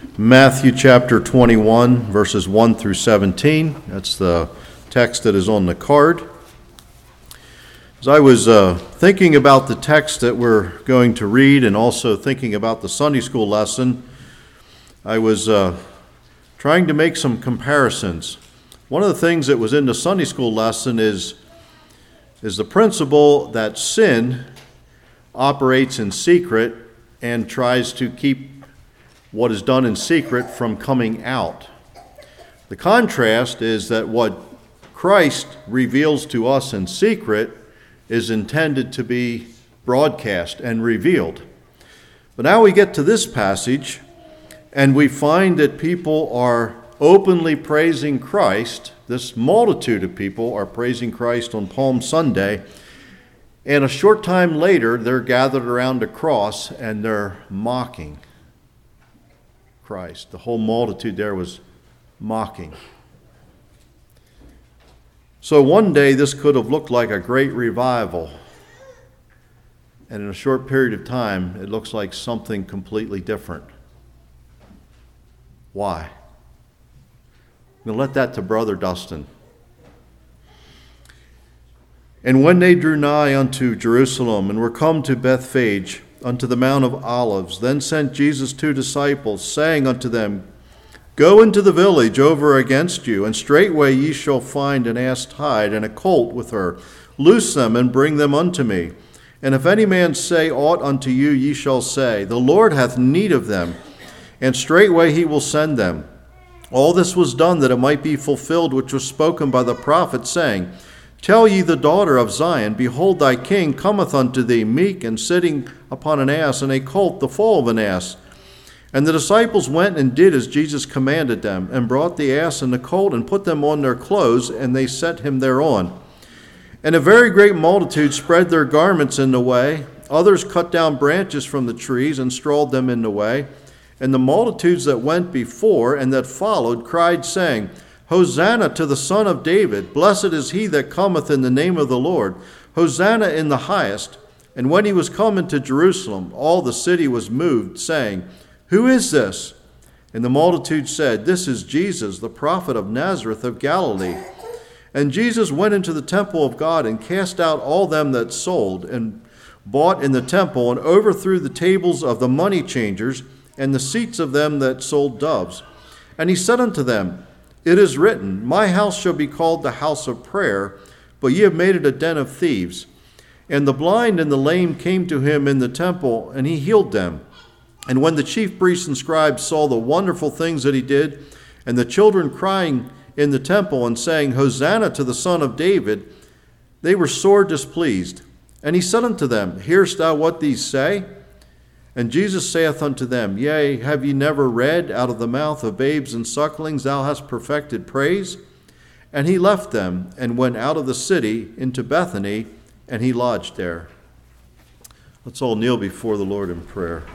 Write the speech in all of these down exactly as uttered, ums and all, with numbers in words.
Matthew chapter twenty-one, verses one through seventeen. That's the text that is on the card. As I was uh, thinking about the text that we're going to read and also thinking about the Sunday school lesson, I was uh, trying to make some comparisons. One of the things that was in the Sunday school lesson is, is the principle that sin operates in secret and tries to keep what is done in secret from coming out. The contrast is that what Christ reveals to us in secret is intended to be broadcast and revealed. But now we get to this passage, and we find that people are openly praising Christ. This multitude of people are praising Christ on Palm Sunday, and a short time later, they're gathered around a cross and they're mocking Christ. The whole multitude there was mocking. So one day this could have looked like a great revival, and in a short period of time it looks like something completely different. Why? I'm going to let that to Brother Dustin. And when they drew nigh unto Jerusalem, and were come to Bethphage, unto the Mount of Olives, then sent Jesus two disciples, saying unto them, Go into the village over against you, and straightway ye shall find an ass tied, and a colt with her. Loose them, and bring them unto me. And if any man say aught unto you, ye shall say, The Lord hath need of them, and straightway he will send them. All this was done that it might be fulfilled which was spoken by the prophet, saying, Tell ye the daughter of Zion, Behold, thy king cometh unto thee, meek, and sitting upon an ass, and a colt the foal of an ass. And the disciples went and did as Jesus commanded them, and brought the ass and the colt, and put them on their clothes, and they set him thereon. And a very great multitude spread their garments in the way. Others cut down branches from the trees, and strawed them in the way. And the multitudes that went before and that followed cried, saying, Hosanna to the Son of David. Blessed is he that cometh in the name of the Lord. Hosanna in the highest. And when he was come into Jerusalem, all the city was moved, saying, Who is this? And the multitude said, This is Jesus, the prophet of Nazareth of Galilee. And Jesus went into the temple of God, and cast out all them that sold and bought in the temple, and overthrew the tables of the money changers, and the seats of them that sold doves. And he said unto them, It is written, My house shall be called the house of prayer, but ye have made it a den of thieves. And the blind and the lame came to him in the temple, and he healed them. And when the chief priests and scribes saw the wonderful things that he did, and the children crying in the temple and saying, Hosanna to the Son of David, they were sore displeased. And he said unto them, Hearest thou what these say? And Jesus saith unto them, Yea, have ye never read, Out of the mouth of babes and sucklings thou hast perfected praise? And he left them, and went out of the city into Bethany, and he lodged there. Let's all kneel before the Lord in prayer.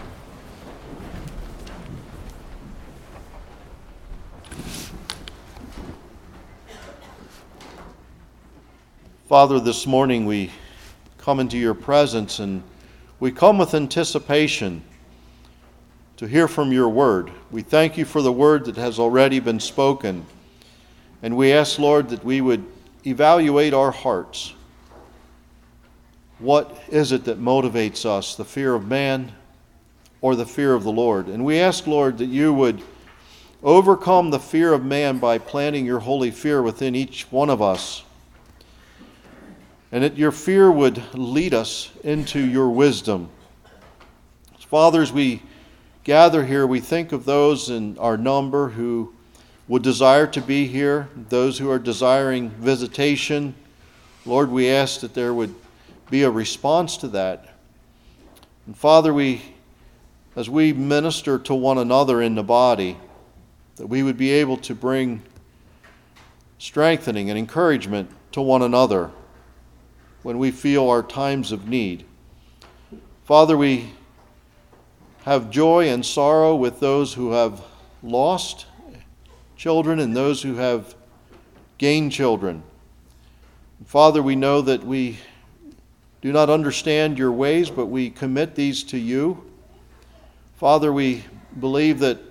Father, this morning we come into your presence, and we come with anticipation to hear from your word. We thank you for the word that has already been spoken. And we ask, Lord, that we would evaluate our hearts. What is it that motivates us, the fear of man or the fear of the Lord? And we ask, Lord, that you would overcome the fear of man by planting your holy fear within each one of us. And that your fear would lead us into your wisdom. Father, as we gather here, we think of those in our number who would desire to be here, those who are desiring visitation. Lord, we ask that there would be a response to that. And Father, we, as we minister to one another in the body, that we would be able to bring strengthening and encouragement to one another when we feel our times of need. Father, we have joy and sorrow with those who have lost children and those who have gained children. Father, we know that we do not understand your ways, but we commit these to you. Father, we believe that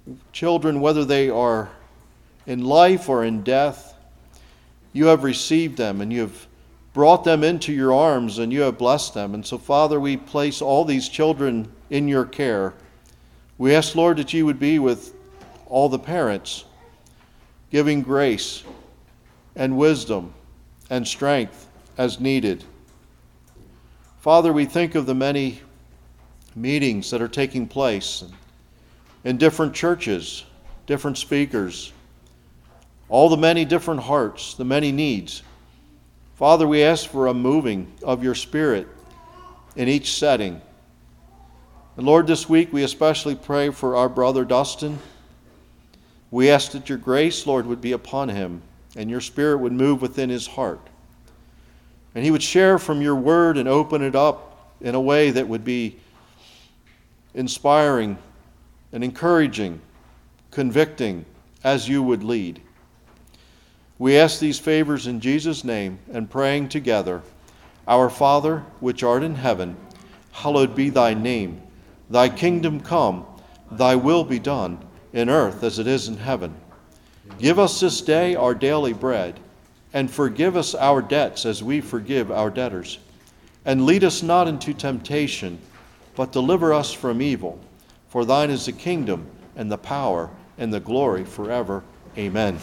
children, whether they are in life or in death, you have received them and you have brought them into your arms and you have blessed them. And so, Father, we place all these children in your care. We ask, Lord, that you would be with all the parents, giving grace and wisdom and strength as needed. Father, we think of the many meetings that are taking place in different churches, different speakers, all the many different hearts, the many needs. Father, we ask for a moving of your Spirit in each setting. And Lord, this week we especially pray for our brother Dustin. We ask that your grace, Lord, would be upon him and your Spirit would move within his heart. And he would share from your word and open it up in a way that would be inspiring and encouraging, convicting, as you would lead. We ask these favors in Jesus' name and praying together, Our Father, which art in heaven, hallowed be thy name. Thy kingdom come, thy will be done, in earth as it is in heaven. Give us this day our daily bread, and forgive us our debts as we forgive our debtors. And lead us not into temptation, but deliver us from evil. For thine is the kingdom, and the power, and the glory forever. Amen.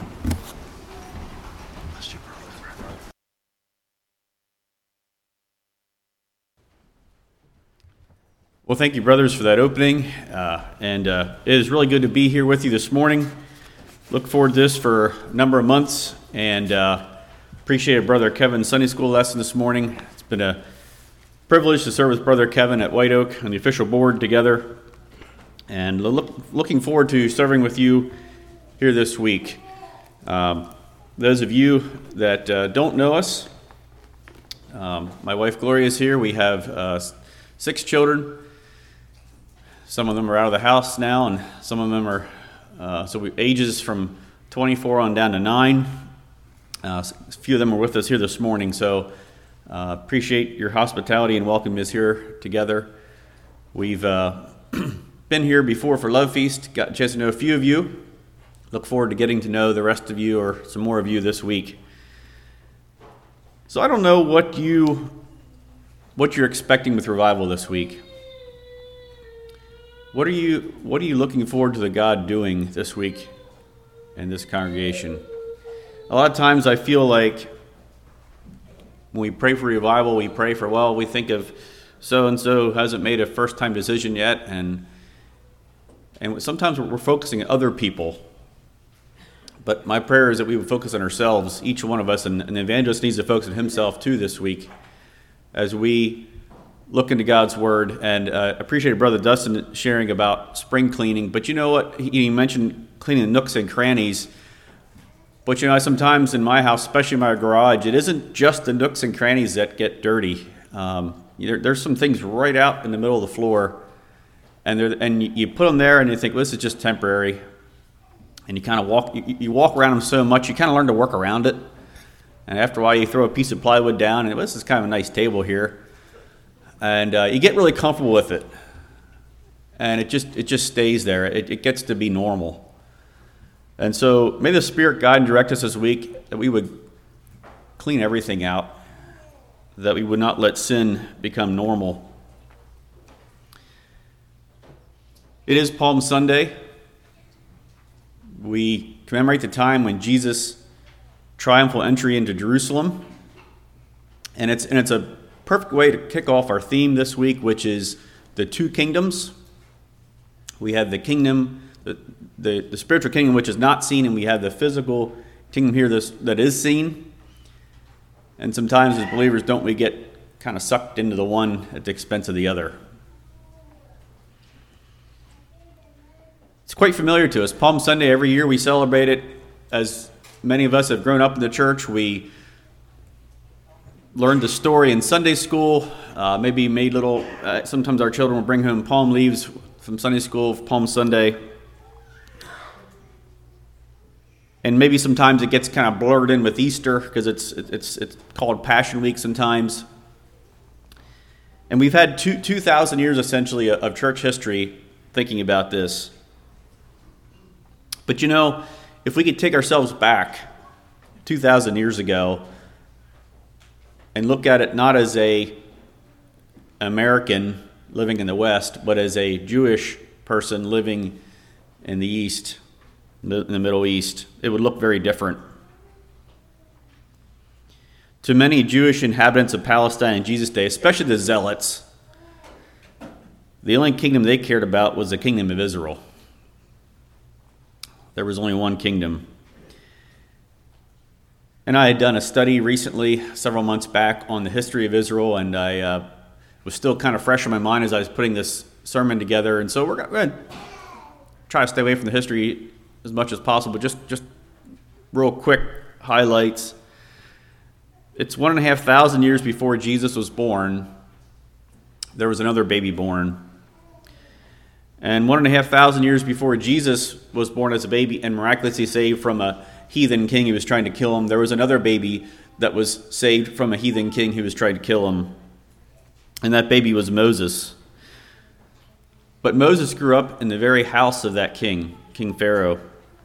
Well, thank you, brothers, for that opening. Uh, and uh, it is really good to be here with you this morning. Look forward to this for a number of months, and uh, appreciated Brother Kevin's Sunday school lesson this morning. It's been a privilege to serve with Brother Kevin at White Oak on the official board together, and look, looking forward to serving with you here this week. Um, those of you that uh, don't know us, um, my wife Gloria is here. We have uh, six children. Some of them are out of the house now, and some of them are, uh, so we ages from twenty-four on down to nine. Uh, a few of them are with us here this morning, so uh, appreciate your hospitality and welcome us here together. We've uh, been here before for Love Feast, got a chance to know a few of you. Look forward to getting to know the rest of you or some more of you this week. So I don't know what you, what you're expecting with revival this week. What are you what are you looking forward to the God doing this week in this congregation? A lot of times I feel like when we pray for revival, we pray for, well, we think of so-and-so hasn't made a first-time decision yet, and and sometimes we're focusing on other people. But my prayer is that we would focus on ourselves, each one of us, and, and the evangelist needs to focus on himself too this week as we look into God's Word. And uh, appreciated Brother Dustin sharing about spring cleaning. But you know what? He, he mentioned cleaning the nooks and crannies. But you know, sometimes in my house, especially my garage, it isn't just the nooks and crannies that get dirty. Um, there, there's some things right out in the middle of the floor, and and you put them there, and you think, well, this is just temporary. And you kind of walk, you, you walk around them so much, you kind of learn to work around it. And after a while, you throw a piece of plywood down, and well, this is kind of a nice table here. And uh, you get really comfortable with it, and it just it just stays there. It, it gets to be normal. And so may the Spirit guide and direct us this week that we would clean everything out, that we would not let sin become normal. It is Palm Sunday. We commemorate the time when Jesus' triumphal entry into Jerusalem, and it's and it's a perfect way to kick off our theme this week, which is the two kingdoms. We have the kingdom, the, the, the spiritual kingdom, which is not seen, and we have the physical kingdom here this, that is seen. And sometimes as believers, don't we get kind of sucked into the one at the expense of the other? It's quite familiar to us. Palm Sunday, every year we celebrate it. As many of us have grown up in the church, we learned the story in Sunday school, uh, maybe made little, uh, sometimes our children will bring home palm leaves from Sunday school, Palm Sunday. And maybe sometimes it gets kind of blurred in with Easter because it's it's it's called Passion Week sometimes. And we've had two two thousand years essentially of church history thinking about this. But you know, if we could take ourselves back two thousand years ago and look at it not as a American living in the West, but as a Jewish person living in the East, in the Middle East, it would look very different. To many Jewish inhabitants of Palestine in Jesus' day, especially the Zealots, the only kingdom they cared about was the kingdom of Israel. There was only one kingdom. And I had done a study recently, several months back, on the history of Israel, and I uh, was still kind of fresh in my mind as I was putting this sermon together. And so we're going to try to stay away from the history as much as possible. Just, just real quick highlights. It's one and a half thousand years before Jesus was born. There was another baby born. And one and a half thousand years before Jesus was born as a baby and miraculously saved from a heathen king who was trying to kill him, there was another baby that was saved from a heathen king who was trying to kill him. And that baby was Moses. But Moses grew up in the very house of that king, King Pharaoh.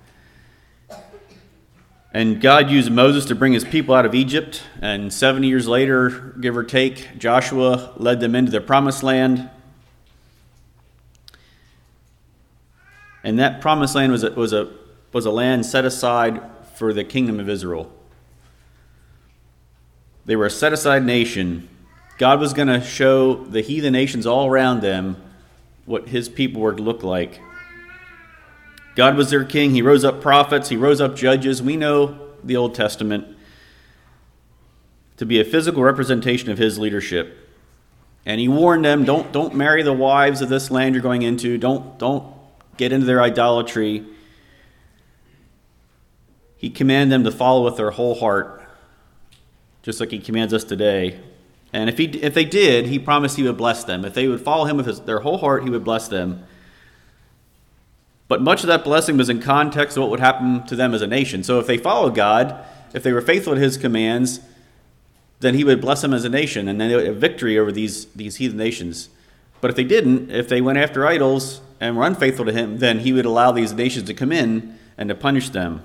And God used Moses to bring his people out of Egypt. And seventy years later, give or take, Joshua led them into the promised land. And that promised land was a, was a, was a land set aside for the kingdom of Israel. They were a set-aside nation. God was going to show the heathen nations all around them what his people were to look like. God was their king. He rose up prophets. He rose up judges. We know the Old Testament to be a physical representation of his leadership. And he warned them, don't, don't marry the wives of this land you're going into. Don't, don't get into their idolatry. He commanded them to follow with their whole heart, just like he commands us today. And if he if they did, he promised he would bless them. If they would follow him with his, their whole heart, he would bless them. But much of that blessing was in context of what would happen to them as a nation. So if they followed God, if they were faithful to his commands, then he would bless them as a nation, and then they would have victory over these, these heathen nations. But if they didn't, if they went after idols and were unfaithful to him, then he would allow these nations to come in and to punish them.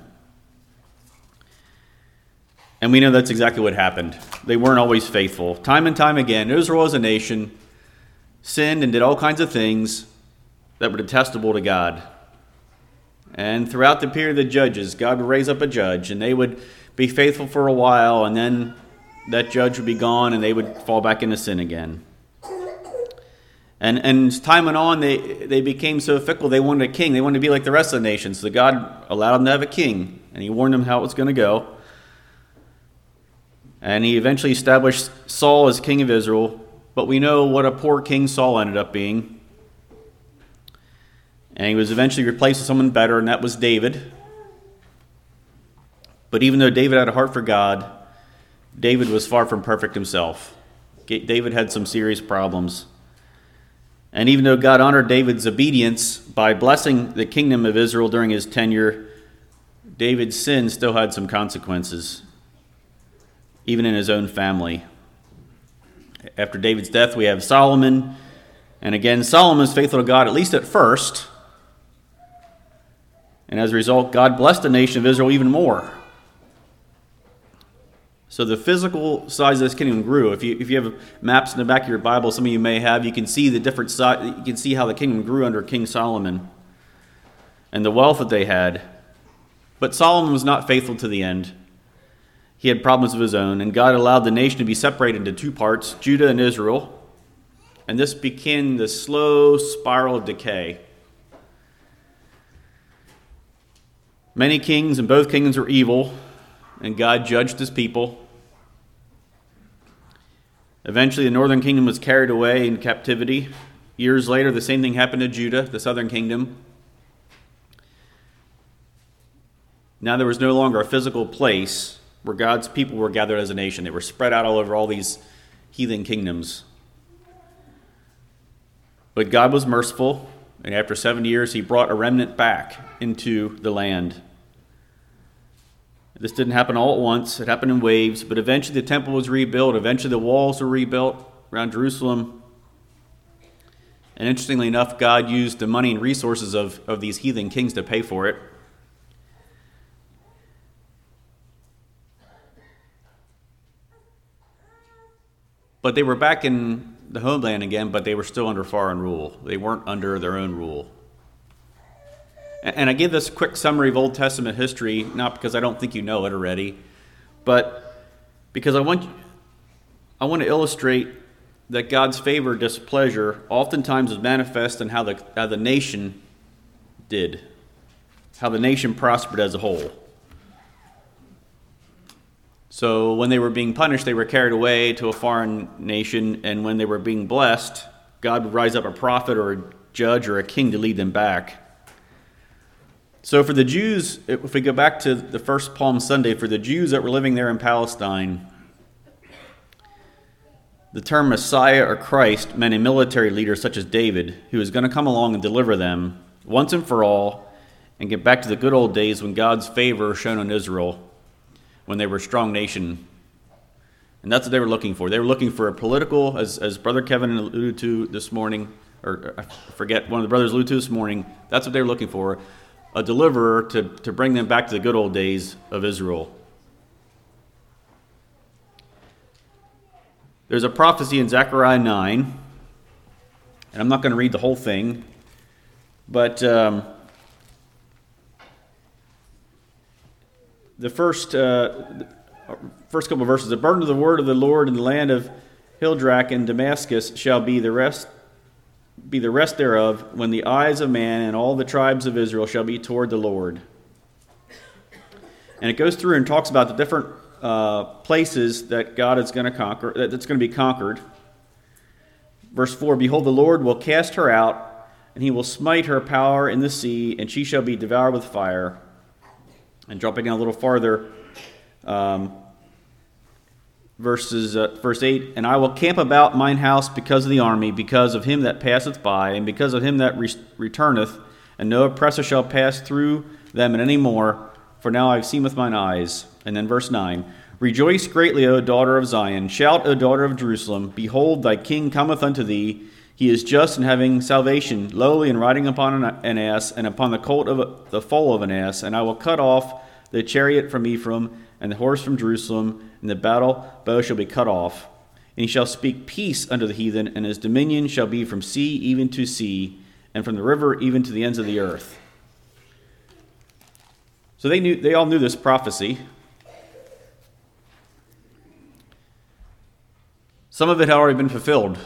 And we know that's exactly what happened. They weren't always faithful. Time and time again, Israel as a nation sinned and did all kinds of things that were detestable to God. And throughout the period of the judges, God would raise up a judge, and they would be faithful for a while, and then that judge would be gone, and they would fall back into sin again. And and as time went on, they, they became so fickle, they wanted a king. They wanted to be like the rest of the nations. So God allowed them to have a king, and he warned them how it was going to go. And he eventually established Saul as king of Israel. But we know what a poor king Saul ended up being. And he was eventually replaced with someone better, and that was David. But even though David had a heart for God, David was far from perfect himself. David had some serious problems. And even though God honored David's obedience by blessing the kingdom of Israel during his tenure, David's sin still had some consequences, even in his own family. After David's death, we have Solomon. And again, Solomon was faithful to God, at least at first. And as a result, God blessed the nation of Israel even more. So the physical size of this kingdom grew. If you if you have maps in the back of your Bible, some of you may have, you can see the different size. You can see how the kingdom grew under King Solomon and the wealth that they had. But Solomon was not faithful to the end. He had problems of his own, and God allowed the nation to be separated into two parts, Judah and Israel. And this began the slow spiral of decay. Many kings and both kingdoms were evil, and God judged his people. Eventually, the northern kingdom was carried away in captivity. Years later, the same thing happened to Judah, the southern kingdom. Now there was no longer a physical place where God's people were gathered as a nation. They were spread out all over all these heathen kingdoms. But God was merciful, and after seventy years, he brought a remnant back into the land. This didn't happen all at once. It happened in waves, but eventually the temple was rebuilt. Eventually the walls were rebuilt around Jerusalem. And interestingly enough, God used the money and resources of, of these heathen kings to pay for it. but they were back in the homeland again, but they were still under foreign rule. They weren't under their own rule. And I give this quick summary of Old Testament history, not because I don't think you know it already, but because I want I want to illustrate that God's favor or displeasure oftentimes is manifest in how the how the nation did, how the nation prospered as a whole. So when they were being punished, they were carried away to a foreign nation, and when they were being blessed, God would rise up a prophet or a judge or a king to lead them back. So for the Jews, if we go back to the first Palm Sunday, for the Jews that were living there in Palestine, the term Messiah or Christ meant a military leader such as David, who was going to come along and deliver them once and for all and get back to the good old days when God's favor shone on Israel, when they were a strong nation. And that's what they were looking for. They were looking for a political, as, as Brother Kevin alluded to this morning, or I forget, one of the brothers alluded to this morning, that's what they were looking for, a deliverer to, to bring them back to the good old days of Israel. There's a prophecy in Zechariah nine, and I'm not going to read the whole thing, but um, the first uh, first couple of verses, the burden of the word of the Lord in the land of Hildrach and Damascus shall be the rest be the rest thereof, when the eyes of man and all the tribes of Israel shall be toward the Lord. And it goes through and talks about the different uh, places that God is going to conquer, that's going to be conquered. Verse four, behold, the Lord will cast her out, and he will smite her power in the sea, and she shall be devoured with fire. And dropping down a little farther, um, verses uh, verse eight, and I will camp about mine house because of the army, because of him that passeth by, and because of him that re- returneth, and no oppressor shall pass through them any more, for now I have seen with mine eyes. And then verse nine, rejoice greatly, O daughter of Zion, shout, O daughter of Jerusalem, behold, thy king cometh unto thee, he is just and having salvation, lowly and riding upon an ass, and upon the colt of a, the foal of an ass, and I will cut off the chariot from Ephraim, and the horse from Jerusalem, and the battle bow shall be cut off. And he shall speak peace unto the heathen, and his dominion shall be from sea even to sea, and from the river even to the ends of the earth. So they knew, they all knew this prophecy. Some of it had already been fulfilled.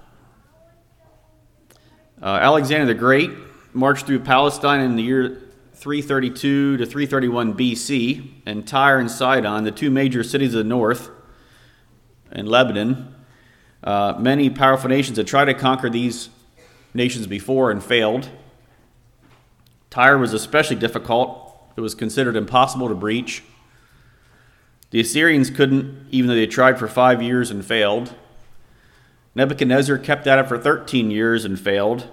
Uh, Alexander the Great marched through Palestine in the year three thirty-two to three thirty-one B C, and Tyre and Sidon, the two major cities of the north, and Lebanon. Uh, many powerful nations had tried to conquer these nations before and failed. Tyre was especially difficult. It was considered impossible to breach. The Assyrians couldn't, even though they tried for five years and failed. Nebuchadnezzar kept at it for thirteen years and failed.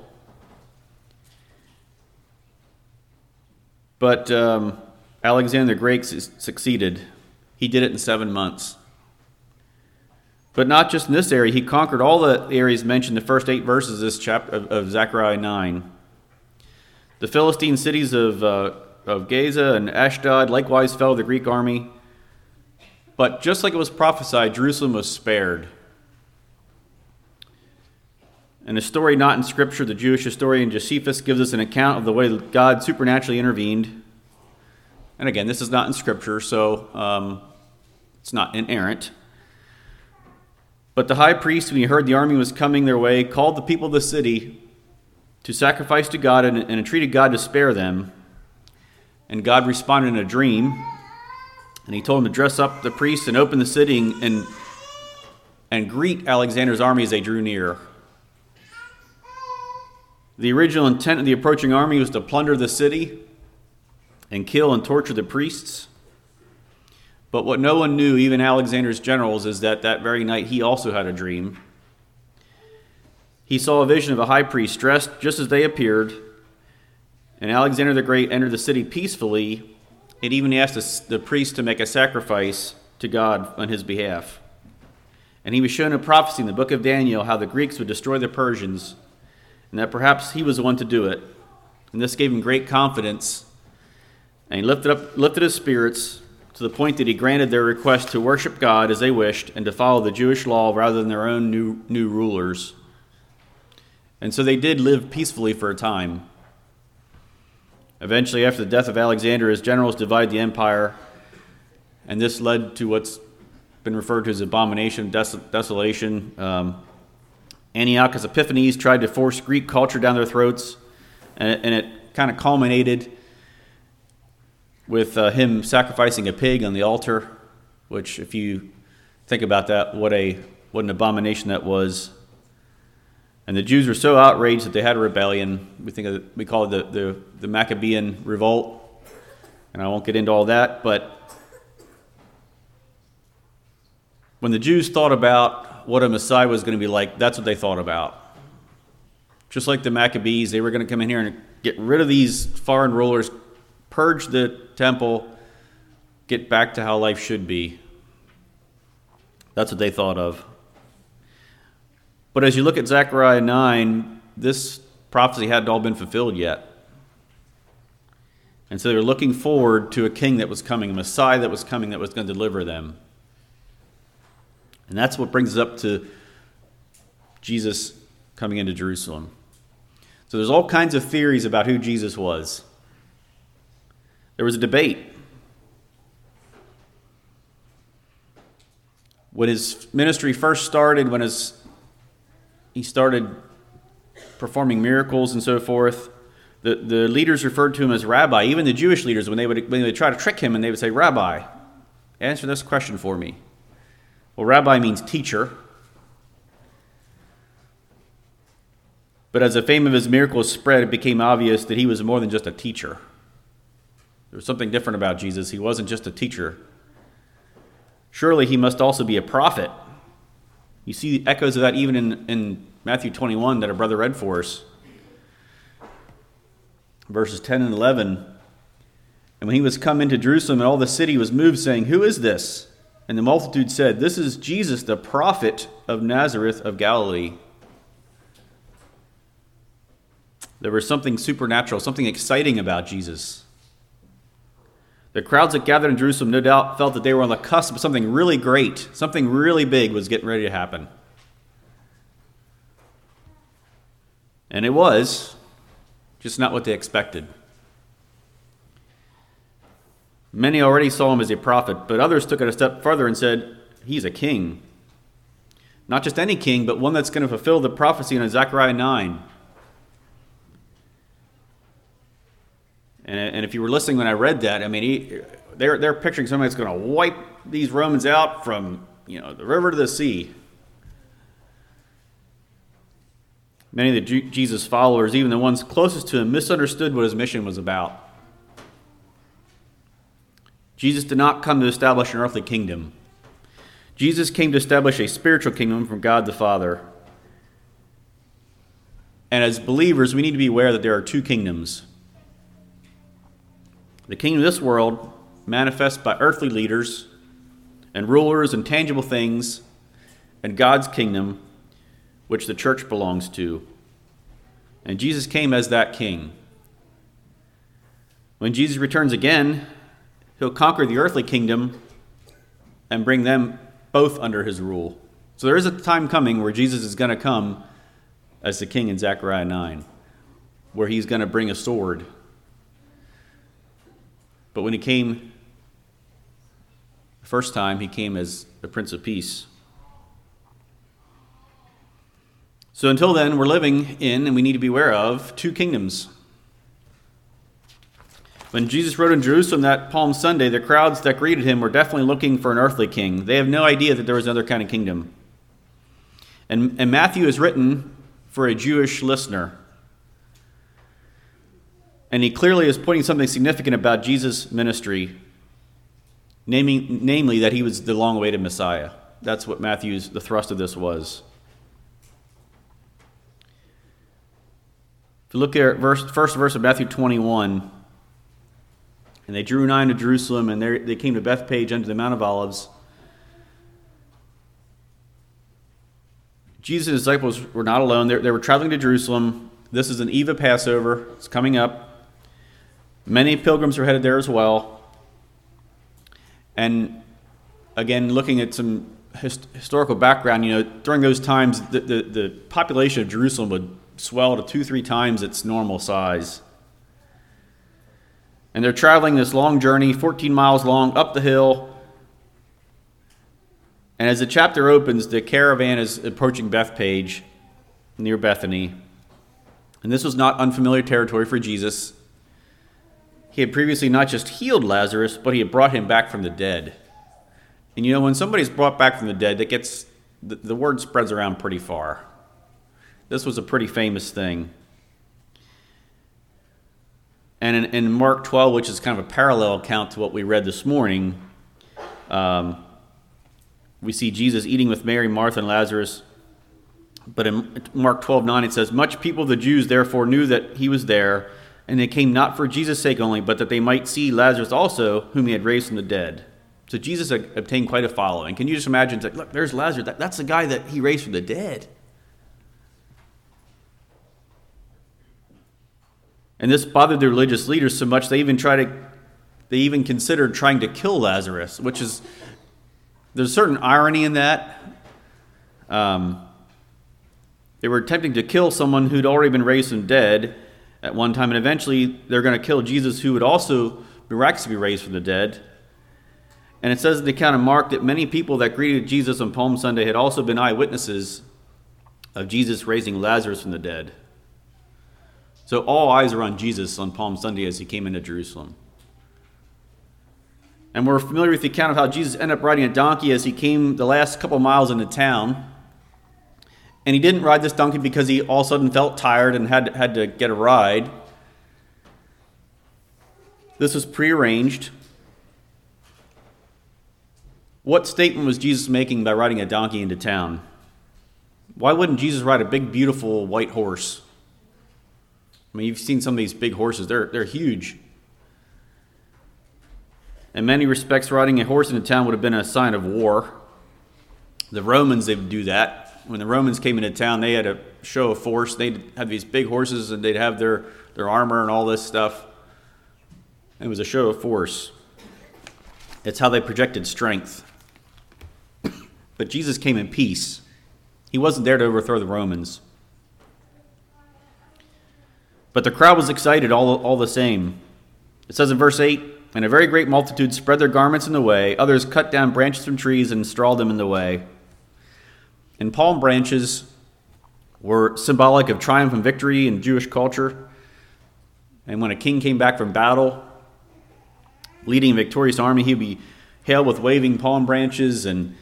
But um, Alexander the Great succeeded. He did it in seven months. But not just in this area. He conquered all the areas mentioned in the first eight verses of this chapter of, of Zechariah nine. The Philistine cities of, uh, of Gaza and Ashdod likewise fell to the Greek army. But just like it was prophesied, Jerusalem was spared. In a story not in Scripture, the Jewish historian Josephus gives us an account of the way God supernaturally intervened. And again, this is not in Scripture, so um, it's not inerrant. But the high priest, when he heard the army was coming their way, called the people of the city to sacrifice to God and, and entreated God to spare them. And God responded in a dream. And he told him to dress up the priests and open the city and, and greet Alexander's army as they drew near. The original intent of the approaching army was to plunder the city and kill and torture the priests. But what no one knew, even Alexander's generals, is that that very night he also had a dream. He saw a vision of a high priest dressed just as they appeared, and Alexander the Great entered the city peacefully, and even asked the priest to make a sacrifice to God on his behalf. And he was shown a prophecy in the book of Daniel how the Greeks would destroy the Persians, and that perhaps he was the one to do it. And this gave him great confidence. And he lifted up, lifted his spirits to to the point that he granted their request to worship God as they wished and to follow the Jewish law rather than their own new, new rulers. And so they did live peacefully for a time. Eventually, after the death of Alexander, his generals divided the empire, and this led to what's been referred to as abomination of des- desolation. Um, Antiochus Epiphanes tried to force Greek culture down their throats, and, and it kind of culminated with uh, him sacrificing a pig on the altar, which, if you think about that, what a what an abomination that was. And the Jews were so outraged that they had a rebellion. We think of it, we call it the, the, the Maccabean revolt, and I won't get into all that, but when the Jews thought about what a Messiah was going to be like, that's what they thought about. Just like the Maccabees, they were going to come in here and get rid of these foreign rulers, purge the temple, get back to how life should be. That's what they thought of. But as you look at Zechariah nine, this prophecy hadn't all been fulfilled yet. And so they were looking forward to a king that was coming, a Messiah that was coming that was going to deliver them. And that's what brings us up to Jesus coming into Jerusalem. So there's all kinds of theories about who Jesus was. There was a debate. When his ministry first started, when his, he started performing miracles and so forth, the, the leaders referred to him as Rabbi. Even the Jewish leaders, when they would when they would try to trick him, and they would say, Rabbi, answer this question for me. Well, Rabbi means teacher. But as the fame of his miracles spread, it became obvious that he was more than just a teacher. There was something different about Jesus. He wasn't just a teacher. Surely he must also be a prophet. You see echoes of that even in, in Matthew twenty-one that our brother read for us. Verses ten and eleven. And when he was come into Jerusalem, and all the city was moved, saying, Who is this? And the multitude said, This is Jesus, the prophet of Nazareth of Galilee. There was something supernatural, something exciting about Jesus. The crowds that gathered in Jerusalem no doubt felt that they were on the cusp of something really great. Something really big was getting ready to happen. And it was, just not what they expected. Many already saw him as a prophet, but others took it a step further and said, he's a king. Not just any king, but one that's going to fulfill the prophecy in Zechariah nine. And, and if you were listening when I read that, I mean, he, they're, they're picturing somebody that's going to wipe these Romans out from, you know, the river to the sea. Many of the G- Jesus followers, even the ones closest to him, misunderstood what his mission was about. Jesus did not come to establish an earthly kingdom. Jesus came to establish a spiritual kingdom from God the Father. And as believers, we need to be aware that there are two kingdoms. The kingdom of this world manifests by earthly leaders and rulers and tangible things, and God's kingdom, which the church belongs to. And Jesus came as that king. When Jesus returns again, he'll conquer the earthly kingdom and bring them both under his rule. So there is a time coming where Jesus is going to come as the king in Zechariah nine, where he's going to bring a sword. But when he came the first time, he came as the Prince of Peace. So until then, we're living in, and we need to be aware of, two kingdoms. When Jesus rode in Jerusalem that Palm Sunday, the crowds that greeted him were definitely looking for an earthly king. They have no idea that there was another kind of kingdom. And, and Matthew is written for a Jewish listener. And he clearly is pointing something significant about Jesus' ministry, naming, namely that he was the long-awaited Messiah. That's what Matthew's, the thrust of this was. If you look at verse, first verse of Matthew twenty-one, and they drew nigh to Jerusalem, and there, they came to Bethpage unto the Mount of Olives. Jesus and his disciples were not alone. They, they were traveling to Jerusalem. This is an eve of Passover. It's coming up. Many pilgrims are headed there as well. And again, looking at some hist- historical background, you know, during those times, the, the, the population of Jerusalem would swell to two, three times its normal size. And they're traveling this long journey, fourteen miles long, up the hill. And as the chapter opens, the caravan is approaching Bethpage, near Bethany. And this was not unfamiliar territory for Jesus. He had previously not just healed Lazarus, but he had brought him back from the dead. And you know, when somebody's brought back from the dead, that gets the, the word spreads around pretty far. This was a pretty famous thing. And in, in Mark twelve, which is kind of a parallel account to what we read this morning, um, we see Jesus eating with Mary, Martha, and Lazarus. But in Mark twelve nine, it says, "Much people of the Jews therefore knew that he was there, and they came not for Jesus' sake only, but that they might see Lazarus also, whom he had raised from the dead." So Jesus obtained quite a following. Can you just imagine, it's like, look, there's Lazarus. That, that's the guy that he raised from the dead. And this bothered the religious leaders so much they even tried to, they even considered trying to kill Lazarus, which is, there's a certain irony in that. Um, they were attempting to kill someone who'd already been raised from dead at one time, and eventually they're going to kill Jesus, who would also miraculously be raised from the dead. And it says in the account of Mark that many people that greeted Jesus on Palm Sunday had also been eyewitnesses of Jesus raising Lazarus from the dead. So all eyes are on Jesus on Palm Sunday as he came into Jerusalem. And we're familiar with the account of how Jesus ended up riding a donkey as he came the last couple miles into town. And he didn't ride this donkey because he all of a sudden felt tired and had, had to get a ride. This was prearranged. What statement was Jesus making by riding a donkey into town? Why wouldn't Jesus ride a big, beautiful white horse? I mean, you've seen some of these big horses. They're, they're huge. In many respects, riding a horse into town would have been a sign of war. The Romans, they would do that. When the Romans came into town, they had a show of force. They'd have these big horses, and they'd have their, their armor and all this stuff. It was a show of force. It's how they projected strength. But Jesus came in peace. He wasn't there to overthrow the Romans. But the crowd was excited all, all the same. It says in verse eight, "And a very great multitude spread their garments in the way. Others cut down branches from trees and strawed them in the way." And palm branches were symbolic of triumph and victory in Jewish culture. And when a king came back from battle, leading a victorious army, he would be hailed with waving palm branches. And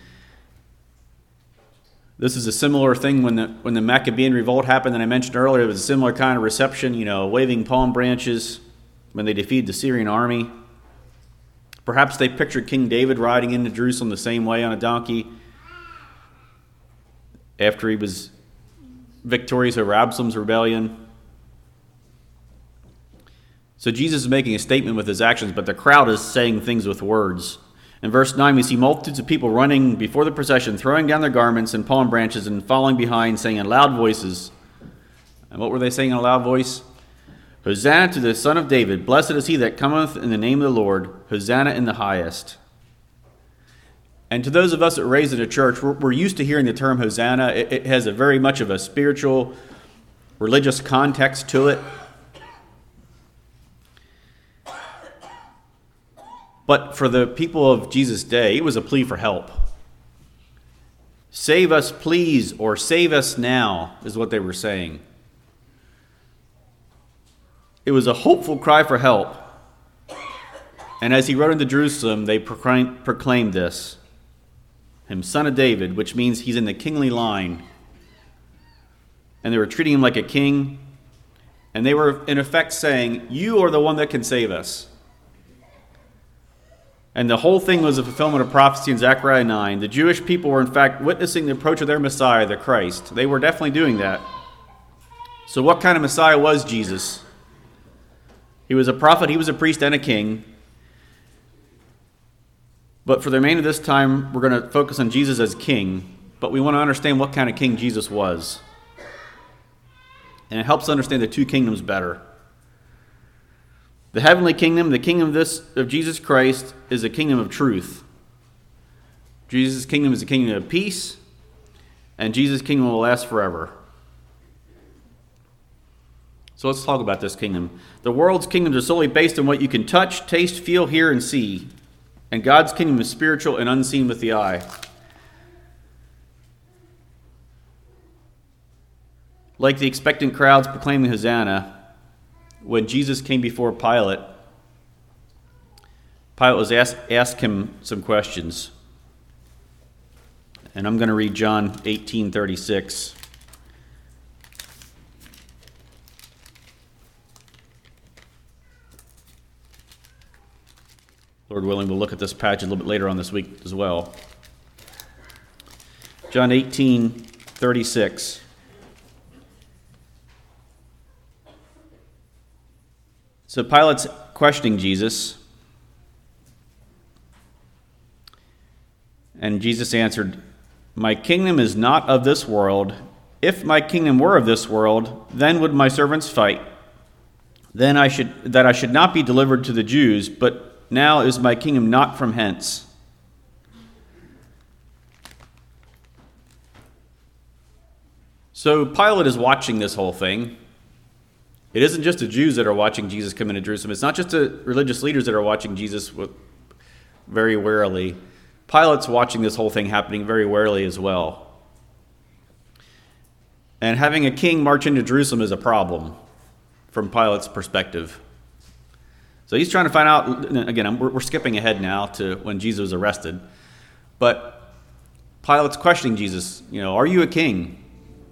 this is a similar thing when the when the Maccabean revolt happened that I mentioned earlier. It was a similar kind of reception, you know, waving palm branches when they defeated the Syrian army. Perhaps they pictured King David riding into Jerusalem the same way on a donkey after he was victorious over Absalom's rebellion. So Jesus is making a statement with his actions, but the crowd is saying things with words. In verse nine, we see multitudes of people running before the procession, throwing down their garments and palm branches and following behind, saying in loud voices. And what were they saying in a loud voice? "Hosanna to the Son of David. Blessed is he that cometh in the name of the Lord. Hosanna in the highest." And to those of us that were raised in a church, we're, we're used to hearing the term Hosanna. It, it has a very much of a spiritual, religious context to it. But for the people of Jesus' day, it was a plea for help. "Save us, please," or "Save us now," is what they were saying. It was a hopeful cry for help. And as he rode into Jerusalem, they proclaimed, proclaimed this. Him, Son of David, which means he's in the kingly line. And they were treating him like a king. And they were, in effect, saying, "You are the one that can save us." And the whole thing was a fulfillment of prophecy in Zechariah nine. The Jewish people were, in fact, witnessing the approach of their Messiah, the Christ. They were definitely doing that. So what kind of Messiah was Jesus? He was a prophet, he was a priest, and a king. But for the remainder of this time, we're going to focus on Jesus as king. But we want to understand what kind of king Jesus was. And it helps us understand the two kingdoms better. The heavenly kingdom, the kingdom of this of Jesus Christ, is a kingdom of truth. Jesus' kingdom is a kingdom of peace, and Jesus' kingdom will last forever. So let's talk about this kingdom. The world's kingdoms are solely based on what you can touch, taste, feel, hear, and see. And God's kingdom is spiritual and unseen with the eye. Like the expectant crowds proclaiming Hosanna, when Jesus came before Pilate, Pilate was asked, asked him some questions. And I'm going to read John eighteen thirty-six. Lord willing, we'll look at this passage a little bit later on this week as well. John eighteen thirty-six. So Pilate's questioning Jesus. And Jesus answered, "My kingdom is not of this world. If my kingdom were of this world, then would my servants fight. Then I should that I should not be delivered to the Jews, but now is my kingdom not from hence." So Pilate is watching this whole thing. It isn't just the Jews that are watching Jesus come into Jerusalem. It's not just the religious leaders that are watching Jesus very warily. Pilate's watching this whole thing happening very warily as well. And having a king march into Jerusalem is a problem from Pilate's perspective. So he's trying to find out, again, we're, we're skipping ahead now to when Jesus was arrested. But Pilate's questioning Jesus, you know, are you a king?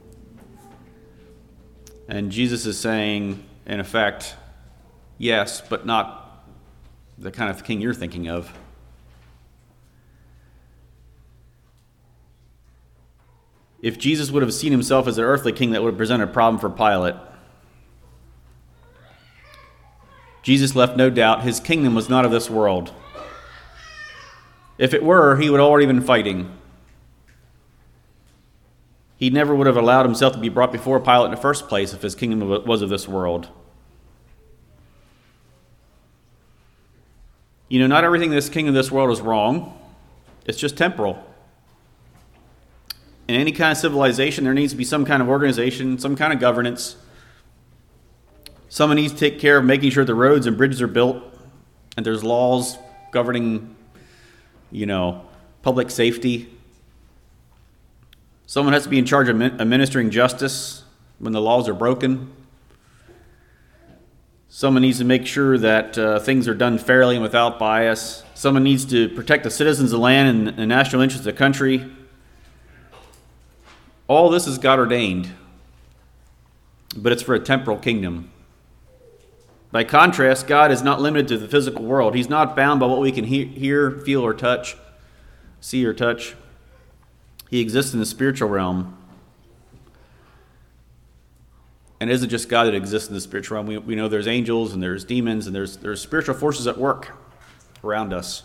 And Jesus is saying, in effect, yes, but not the kind of king you're thinking of. If Jesus would have seen himself as an earthly king, that would have presented a problem for Pilate. Jesus left no doubt his kingdom was not of this world. If it were, he would have already been fighting. He never would have allowed himself to be brought before Pilate in the first place if his kingdom was of this world. You know, not everything in this kingdom of this world is wrong. It's just temporal. In any kind of civilization, there needs to be some kind of organization, some kind of governance. Someone needs to take care of making sure the roads and bridges are built, and there's laws governing, you know, public safety. Someone has to be in charge of administering justice when the laws are broken. Someone needs to make sure that uh, things are done fairly and without bias. Someone needs to protect the citizens of the land and the national interests of the country. All this is God ordained, but it's for a temporal kingdom. By contrast, God is not limited to the physical world. He's not bound by what we can he- hear, feel, or touch, see or touch. He exists in the spiritual realm. And it isn't just God that exists in the spiritual realm. We, we know there's angels and there's demons and there's, there's spiritual forces at work around us.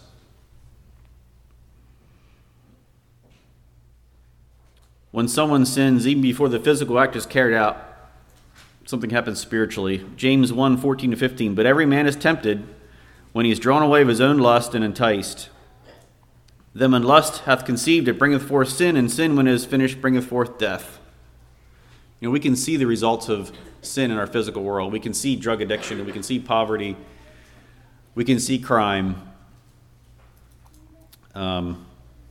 When someone sins, even before the physical act is carried out, something happens spiritually. James one, fourteen to fifteen. But every man is tempted when he is drawn away of his own lust and enticed. Then when lust hath conceived, it bringeth forth sin, and sin, when it is finished, bringeth forth death. You know, we can see the results of sin in our physical world. We can see drug addiction, we can see poverty, we can see crime. Um,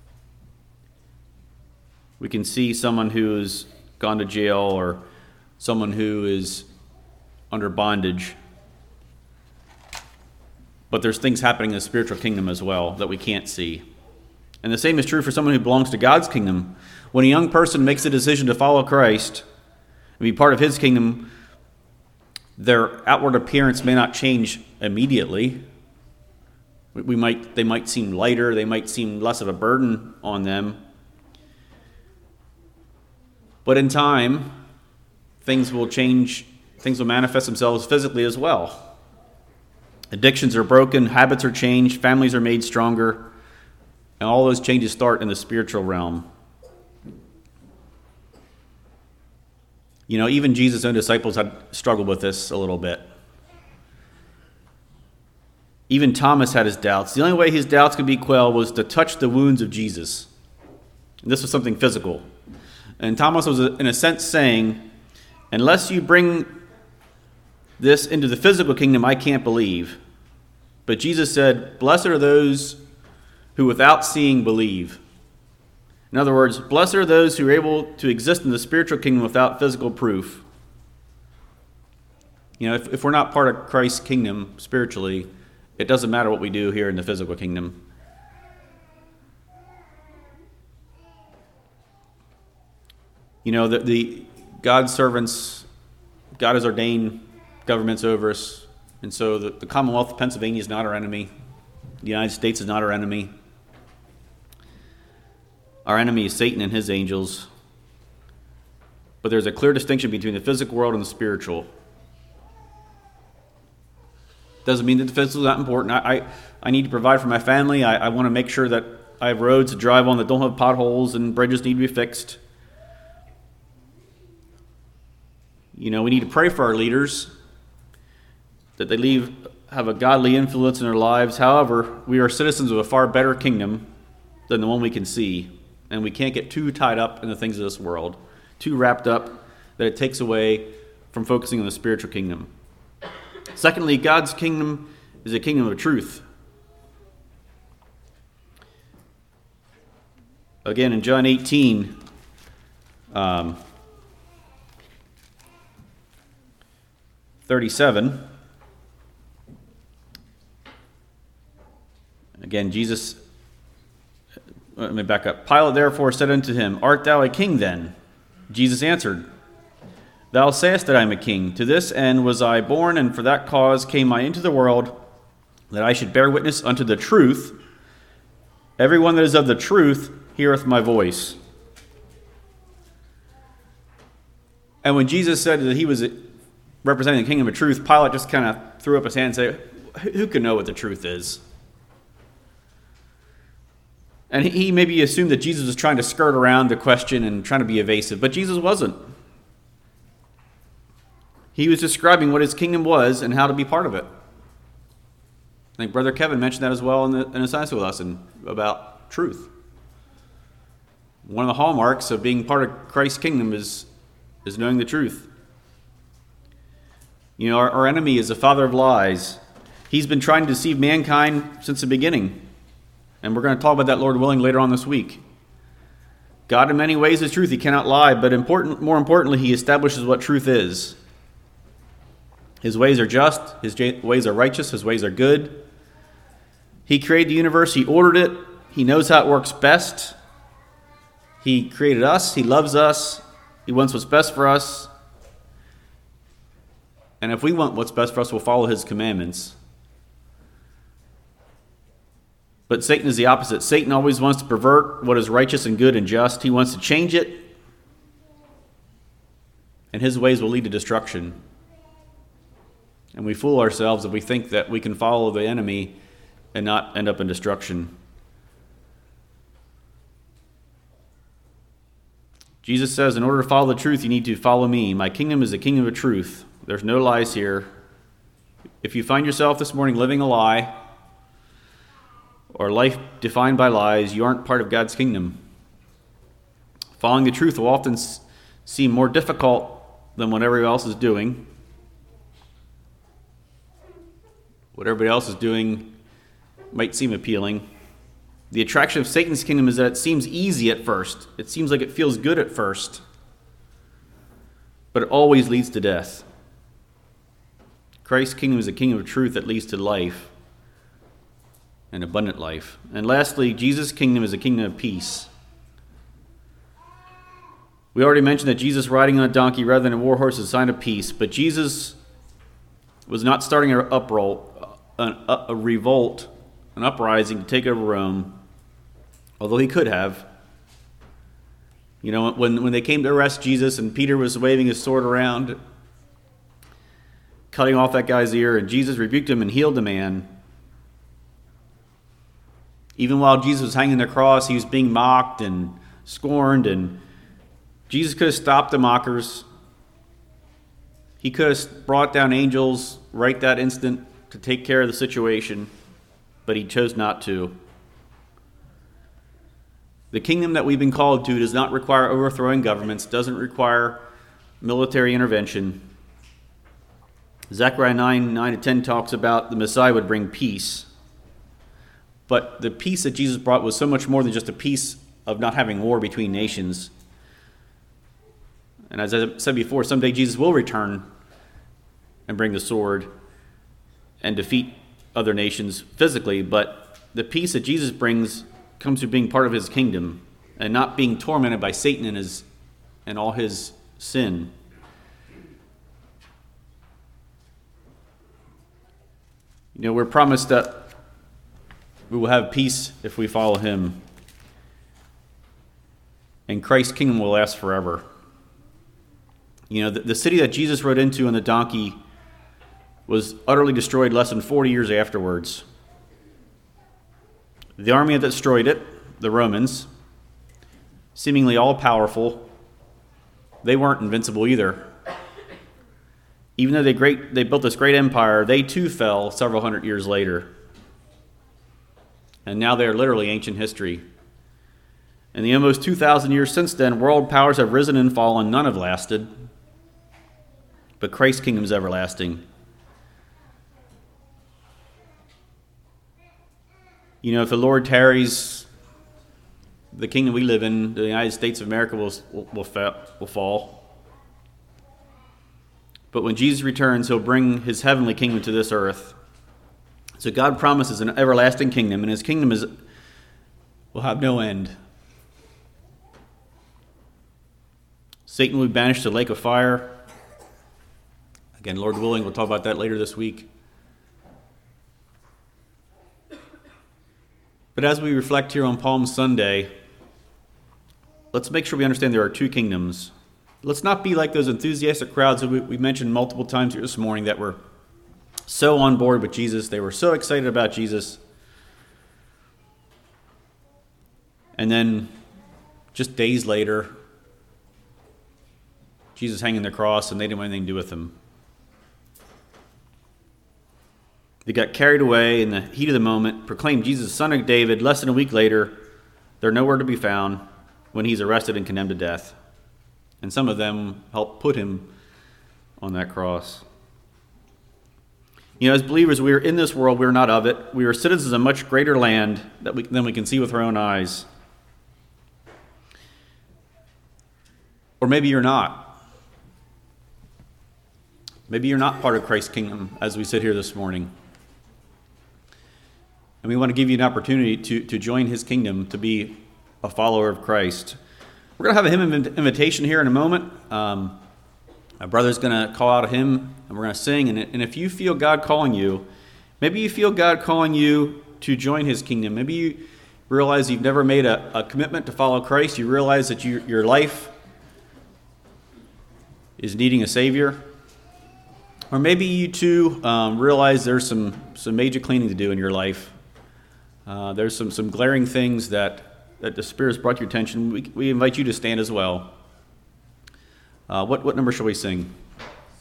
we can see someone who's gone to jail or someone who is under bondage. But there's things happening in the spiritual kingdom as well that we can't see. And the same is true for someone who belongs to God's kingdom. When a young person makes a decision to follow Christ and be part of his kingdom, their outward appearance may not change immediately. We might, they might seem lighter, they might seem less of a burden on them. But in time, things will change, things will manifest themselves physically as well. Addictions are broken, habits are changed, families are made stronger, and all those changes start in the spiritual realm. You know, even Jesus' own disciples had struggled with this a little bit. Even Thomas had his doubts. The only way his doubts could be quelled was to touch the wounds of Jesus. And this was something physical. And Thomas was, in a sense, saying, unless you bring this into the physical kingdom, I can't believe. But Jesus said, blessed are those who without seeing believe. In other words, blessed are those who are able to exist in the spiritual kingdom without physical proof. You know, if, if we're not part of Christ's kingdom spiritually, it doesn't matter what we do here in the physical kingdom. You know, the, the God's servants, God has ordained governments over us. And so the, the Commonwealth of Pennsylvania is not our enemy. The United States is not our enemy. Our enemy is Satan and his angels. But there's a clear distinction between the physical world and the spiritual. Doesn't mean that the physical is not important. I, I, I need to provide for my family. I, I want to make sure that I have roads to drive on that don't have potholes and bridges need to be fixed. You know, we need to pray for our leaders, that they leave, have a godly influence in their lives. However, we are citizens of a far better kingdom than the one we can see. And we can't get too tied up in the things of this world, too wrapped up that it takes away from focusing on the spiritual kingdom. Secondly, God's kingdom is a kingdom of truth. Again, in John eighteen, um, thirty-seven, again, Jesus, let me back up. Pilate therefore said unto him, art thou a king then? Jesus answered, thou sayest that I am a king. To this end was I born, and for that cause came I into the world, that I should bear witness unto the truth. Every one that is of the truth heareth my voice. And when Jesus said that he was representing the kingdom of truth, Pilate just kind of threw up his hand and said, who can know what the truth is? And he maybe assumed that Jesus was trying to skirt around the question and trying to be evasive, but Jesus wasn't. He was describing what his kingdom was and how to be part of it. I think Brother Kevin mentioned that as well in the, in the Sunday school lesson about truth. One of the hallmarks of being part of Christ's kingdom is, is knowing the truth. You know, our, our enemy is the father of lies. He's been trying to deceive mankind since the beginning. And we're going to talk about that, Lord willing, later on this week. God in many ways is truth. He cannot lie, but important, more importantly, he establishes what truth is. His ways are just, his ways are righteous, his ways are good. He created the universe, he ordered it, he knows how it works best. He created us, he loves us, he wants what's best for us. And if we want what's best for us, we'll follow his commandments. But Satan is the opposite. Satan always wants to pervert what is righteous and good and just. He wants to change it, and his ways will lead to destruction. And we fool ourselves if we think that we can follow the enemy and not end up in destruction. Jesus says, in order to follow the truth, you need to follow me. My kingdom is a kingdom of truth. There's no lies here. If you find yourself this morning living a lie, or life defined by lies, you aren't part of God's kingdom. Following the truth will often seem more difficult than what everybody else is doing. What everybody else is doing might seem appealing. The attraction of Satan's kingdom is that it seems easy at first. It seems like it feels good at first. But it always leads to death. Christ's kingdom is a kingdom of truth that leads to life. And abundant life. And lastly, Jesus' kingdom is a kingdom of peace. We already mentioned that Jesus riding on a donkey rather than a war horse is a sign of peace, but Jesus was not starting an uproar, an, a, a revolt, an uprising to take over Rome, although he could have. You know, when, when they came to arrest Jesus and Peter was waving his sword around, cutting off that guy's ear, and Jesus rebuked him and healed the man. Even while Jesus was hanging on the cross, he was being mocked and scorned, and Jesus could have stopped the mockers. He could have brought down angels right that instant to take care of the situation, but he chose not to. The kingdom that we've been called to does not require overthrowing governments, doesn't require military intervention. Zechariah nine, nine to ten talks about the Messiah would bring peace. But the peace that Jesus brought was so much more than just a peace of not having war between nations. And as I said before, someday Jesus will return and bring the sword and defeat other nations physically, but the peace that Jesus brings comes through being part of his kingdom and not being tormented by Satan and his and all his sin. You know, we're promised that we will have peace if we follow him, and Christ's kingdom will last forever. You know, the, the city that Jesus rode into on the donkey was utterly destroyed less than forty years afterwards. The army that destroyed it, the Romans, seemingly all-powerful, they weren't invincible either. Even though they great they built this great empire, they too fell several hundred years later. And now they are literally ancient history. In the almost two thousand years since then, world powers have risen and fallen, none have lasted. But Christ's kingdom is everlasting. You know, if the Lord tarries, the kingdom we live in, the United States of America, will, will, will, fa- will fall. But when Jesus returns, he'll bring his heavenly kingdom to this earth. So God promises an everlasting kingdom, and his kingdom is will have no end. Satan will be banished to the lake of fire. Again, Lord willing, we'll talk about that later this week. But as we reflect here on Palm Sunday, let's make sure we understand there are two kingdoms. Let's not be like those enthusiastic crowds that we, we mentioned multiple times here this morning that were so on board with Jesus. They were so excited about Jesus. And then just days later, Jesus hanging the cross and they didn't want anything to do with him. They got carried away in the heat of the moment, proclaimed Jesus, Son of David. Less than a week later, they're nowhere to be found when he's arrested and condemned to death. And some of them helped put him on that cross. You know, as believers, we are in this world. We are not of it. We are citizens of a much greater land that we, than we can see with our own eyes. Or maybe you're not. Maybe you're not part of Christ's kingdom as we sit here this morning. And we want to give you an opportunity to, to join his kingdom, to be a follower of Christ. We're going to have a hymn invitation here in a moment. Um, my brother's going to call out a hymn, and we're going to sing. And, and if you feel God calling you, maybe you feel God calling you to join his kingdom. Maybe you realize you've never made a, a commitment to follow Christ. You realize that you, your life is needing a Savior. Or maybe you too um, realize there's some, some major cleaning to do in your life. Uh, there's some, some glaring things that, that the Spirit has brought to your attention. We, we invite you to stand as well. Uh, what, what number shall we sing?